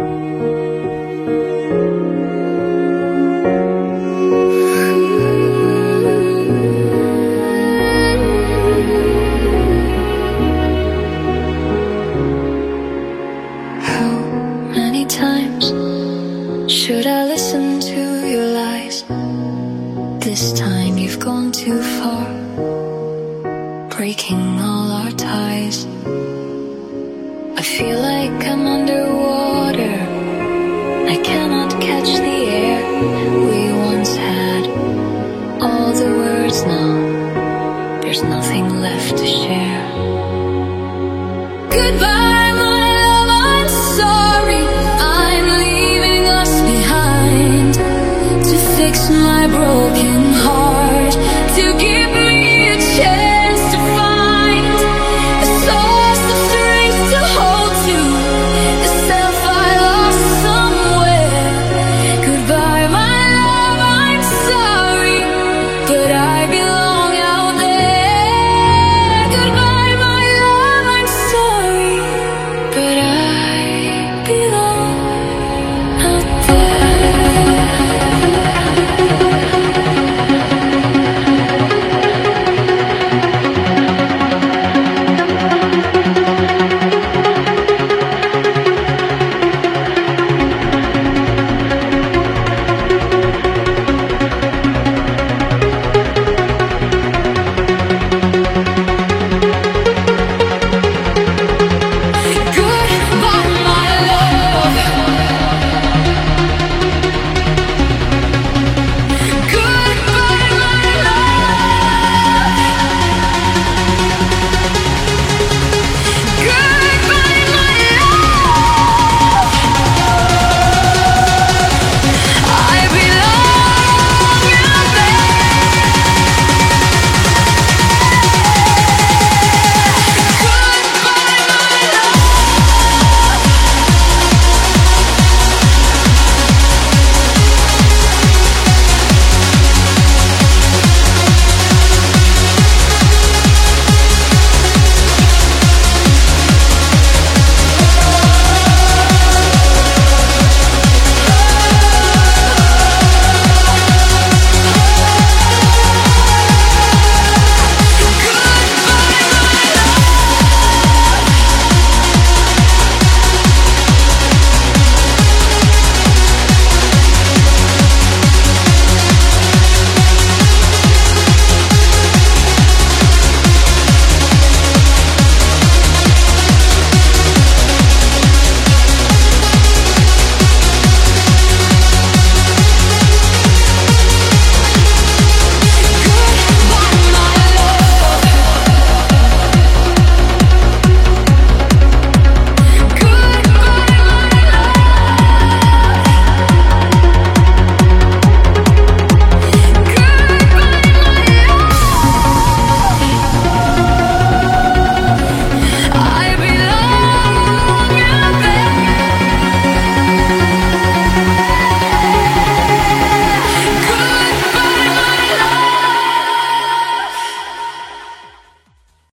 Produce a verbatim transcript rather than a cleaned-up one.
Should I listen to your lies? This time you've gone too far, breaking all our ties. I feel like I'm underwater, I cannot catch the air we once had. All the words now, there's nothing left to share. Goodbye, my love, I'm sorry. I'm leaving us behind to fix my broken